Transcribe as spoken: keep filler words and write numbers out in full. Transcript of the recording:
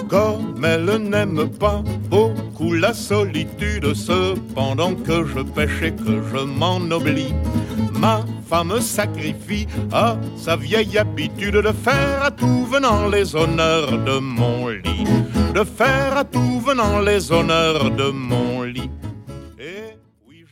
Comme elle n'aime pas beaucoup la solitude, cependant que je pêche et que je m'en oublie, ma femme sacrifie à sa vieille habitude de faire à tout venant les honneurs de mon lit, de faire à tout venant les honneurs de mon lit.